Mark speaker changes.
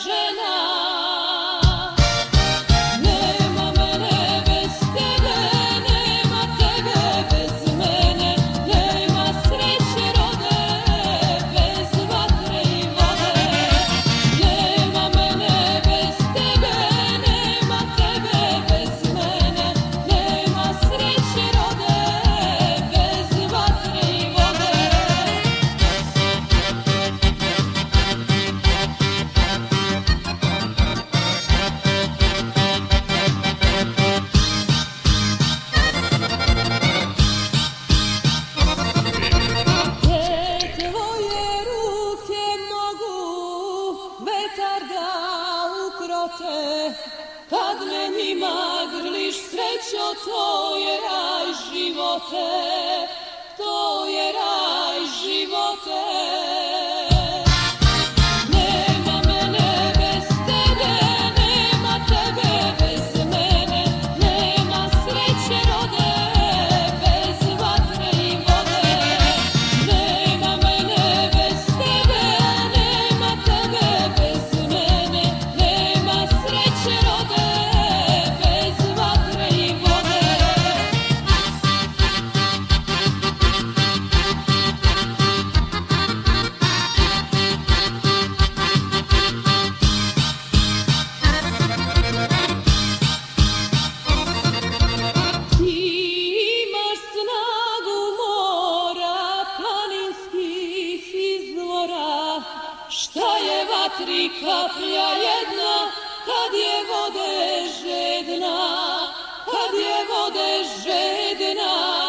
Speaker 1: žena. Nema mene bez tebe, nema tebe bez mene, nema sreće rode bez vatre i vode. Nema mene bez tebe, nema tebe bez mene, nema sreće rode bez vatre i vode. Te tvoje ruke mogu vetar da ukrote, kad me njima grliš srećo, to je raj živote, to je raj živote. Nema mene bez tebe, nema tebe bez mene, nema sreće rode bez vatre i vode. Nema mene bez tebe, nema tebe bez mene, nema sreće rode bez vatre i vode. Ti imaš snagu mora, planinskih izvora, šta je vatri kaplja jedna, kad je vode žedna, kad je vode žedna.